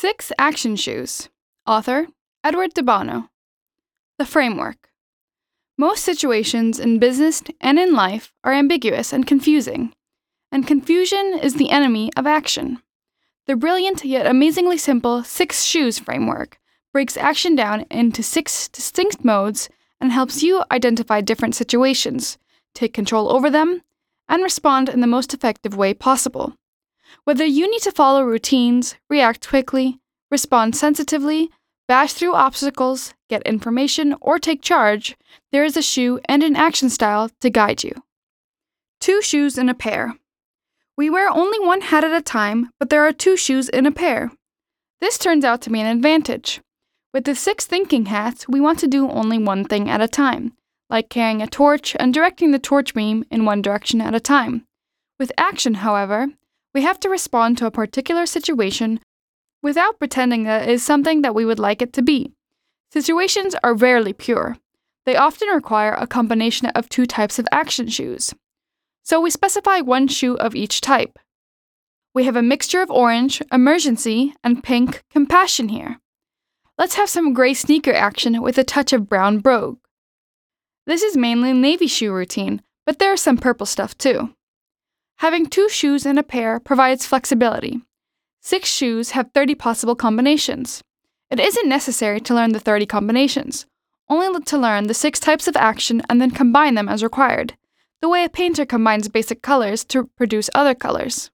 6 Action Shoes. Author, Edward de Bono. The framework. Most situations in business and in life are ambiguous and confusing, and confusion is the enemy of action. The brilliant yet amazingly simple 6 Shoes framework breaks action down into 6 distinct modes and helps you identify different situations, take control over them, and respond in the most effective way possible. Whether you need to follow routines, react quickly, respond sensitively, bash through obstacles, get information, or take charge, there is a shoe and an action style to guide you. 2 shoes in a pair. We wear only one hat at a time, but there are 2 shoes in a pair. This turns out to be an advantage. With the 6 thinking hats, we want to do only one thing at a time, like carrying a torch and directing the torch beam in one direction at a time. With action, however, we have to respond to a particular situation without pretending that it is something that we would like it to be. Situations are rarely pure. They often require a combination of 2 types of action shoes. So we specify 1 shoe of each type. We have a mixture of orange, emergency, and pink, compassion here. Let's have some gray sneaker action with a touch of brown brogue. This is mainly navy shoe routine, but there is some purple stuff too. Having 2 shoes in a pair provides flexibility. 6 shoes have 30 possible combinations. It isn't necessary to learn the 30 combinations, only to learn the 6 types of action and then combine them as required, the way a painter combines basic colors to produce other colors.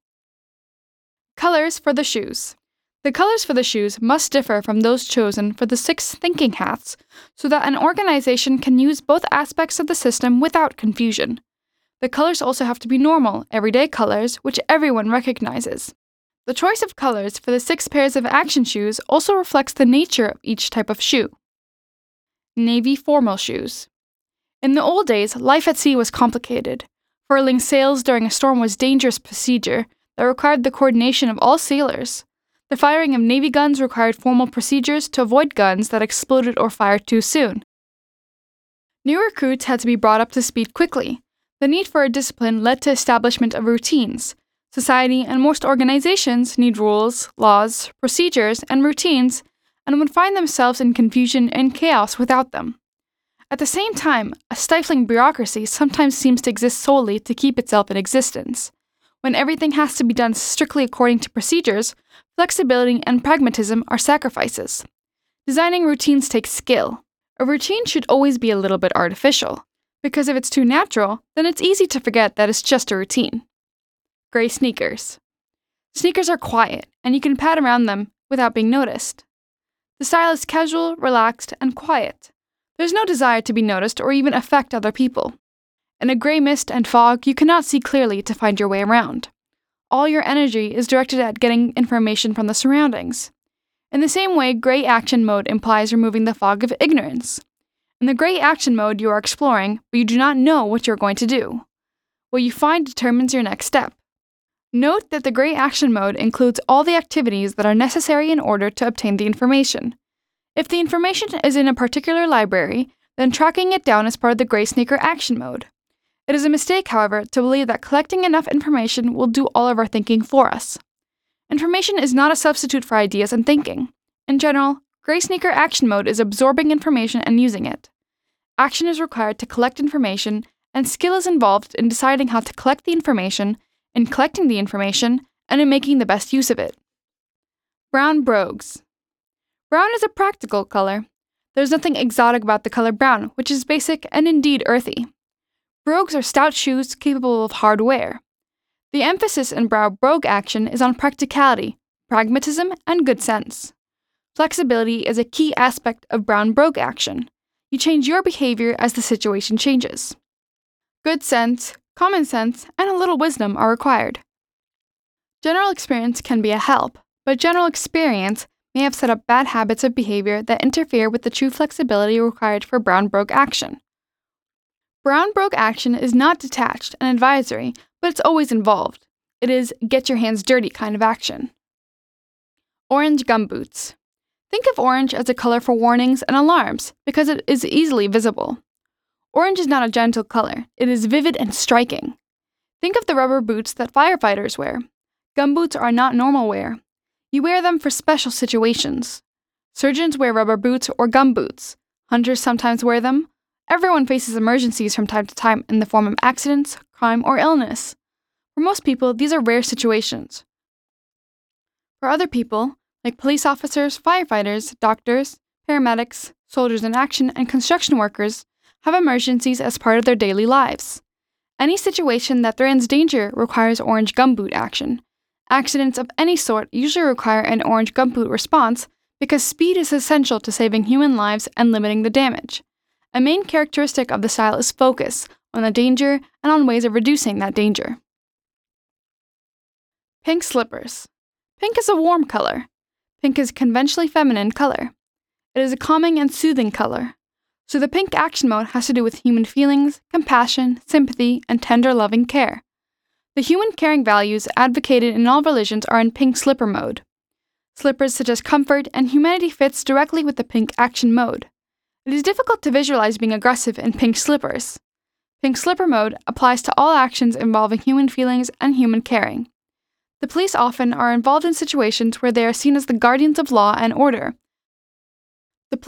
Colors for the shoes. The colors for the shoes must differ from those chosen for the 6 thinking hats so that an organization can use both aspects of the system without confusion. The colors also have to be normal, everyday colors, which everyone recognizes. The choice of colors for the 6 pairs of action shoes also reflects the nature of each type of shoe. Navy formal shoes. In the old days, life at sea was complicated. Furling sails during a storm was a dangerous procedure that required the coordination of all sailors. The firing of Navy guns required formal procedures to avoid guns that exploded or fired too soon. New recruits had to be brought up to speed quickly. The need for a discipline led to establishment of routines. Society and most organizations need rules, laws, procedures, and routines, and would find themselves in confusion and chaos without them. At the same time, a stifling bureaucracy sometimes seems to exist solely to keep itself in existence. When everything has to be done strictly according to procedures, flexibility and pragmatism are sacrifices. Designing routines takes skill. A routine should always be a little bit artificial, because if it's too natural, then it's easy to forget that it's just a routine. Gray sneakers. Sneakers are quiet, and you can pat around them without being noticed. The style is casual, relaxed, and quiet. There's no desire to be noticed or even affect other people. In a gray mist and fog, you cannot see clearly to find your way around. All your energy is directed at getting information from the surroundings. In the same way, gray action mode implies removing the fog of ignorance. In the gray action mode, you are exploring, but you do not know what you're going to do. What you find determines your next step. Note that the gray action mode includes all the activities that are necessary in order to obtain the information. If the information is in a particular library, then tracking it down is part of the gray sneaker action mode. It is a mistake, however, to believe that collecting enough information will do all of our thinking for us. Information is not a substitute for ideas and thinking. In general, gray sneaker action mode is absorbing information and using it. Action is required to collect information, and skill is involved in deciding how to collect the information, in collecting the information, and in making the best use of it. Brown brogues. Brown is a practical color. There's nothing exotic about the color brown, which is basic and indeed earthy. Brogues are stout shoes capable of hard wear. The emphasis in brown brogue action is on practicality, pragmatism, and good sense. Flexibility is a key aspect of brown brogue action. You change your behavior as the situation changes. Good sense, common sense, and a little wisdom are required. General experience can be a help, but general experience may have set up bad habits of behavior that interfere with the true flexibility required for brown brogue action. Brown brogue action is not detached and advisory, but it's always involved. It is get your hands dirty kind of action. Orange gumboots. Think of orange as a color for warnings and alarms because it is easily visible. Orange is not a gentle color, it is vivid and striking. Think of the rubber boots that firefighters wear. Gumboots are not normal wear. You wear them for special situations. Surgeons wear rubber boots or gum boots. Hunters sometimes wear them. Everyone faces emergencies from time to time in the form of accidents, crime, or illness. For most people, these are rare situations. For other people, like police officers, firefighters, doctors, paramedics, soldiers in action, and construction workers, have emergencies as part of their daily lives. Any situation that threatens danger requires orange gumboot action. Accidents of any sort usually require an orange gumboot response because speed is essential to saving human lives and limiting the damage. A main characteristic of the style is focus on the danger and on ways of reducing that danger. Pink slippers. Pink is a warm color. Pink is a conventionally feminine color. It is a calming and soothing color. So the pink action mode has to do with human feelings, compassion, sympathy, and tender loving care. The human caring values advocated in all religions are in pink slipper mode. Slippers suggest comfort, and humanity fits directly with the pink action mode. It is difficult to visualize being aggressive in pink slippers. Pink slipper mode applies to all actions involving human feelings and human caring. The police often are involved in situations where they are seen as the guardians of law and order. But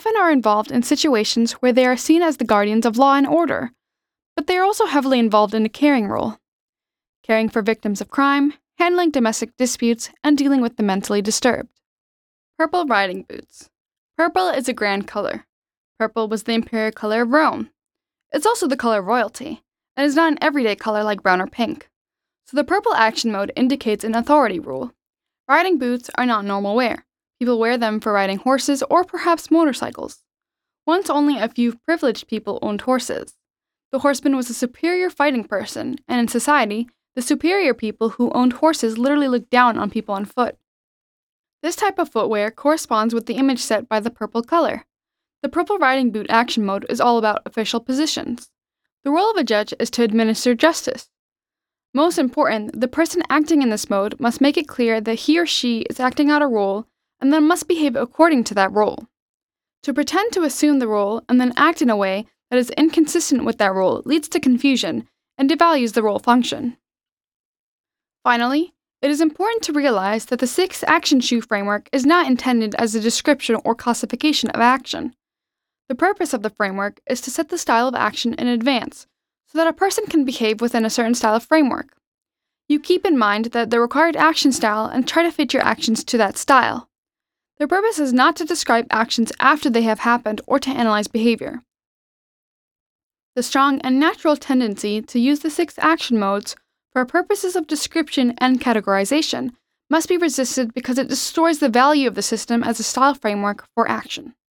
they are also heavily involved in a caring role. Caring for victims of crime, handling domestic disputes, and dealing with the mentally disturbed. Purple riding boots. Purple is a grand color. Purple was the imperial color of Rome. It's also the color of royalty, and is not an everyday color like brown or pink. So the purple action mode indicates an authority rule. Riding boots are not normal wear. People wear them for riding horses or perhaps motorcycles. Once only a few privileged people owned horses. The horseman was a superior fighting person, and in society, the superior people who owned horses literally looked down on people on foot. This type of footwear corresponds with the image set by the purple color. The purple riding boot action mode is all about official positions. The role of a judge is to administer justice. Most important, the person acting in this mode must make it clear that he or she is acting out a role and then must behave according to that role. To pretend to assume the role and then act in a way that is inconsistent with that role leads to confusion and devalues the role function. Finally, it is important to realize that the 6 action shoe framework is not intended as a description or classification of action. The purpose of the framework is to set the style of action in advance, so that a person can behave within a certain style of framework. You keep in mind the required action style and try to fit your actions to that style. Their purpose is not to describe actions after they have happened or to analyze behavior. The strong and natural tendency to use the 6 action modes for purposes of description and categorization must be resisted because it destroys the value of the system as a style framework for action.